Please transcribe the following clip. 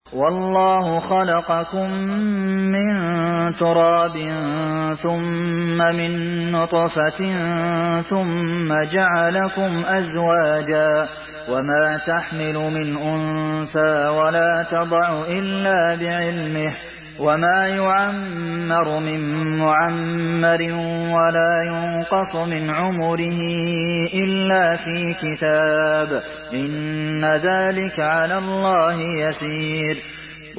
والله خلقكم من تراب ثم من نطفة ثم جعلكم أزواجا وما تحمل من أنثى ولا تضع إلا بعلمه وما يعمر من معمر ولا ينقص من عمره إلا في كتاب إن ذلك على الله يسير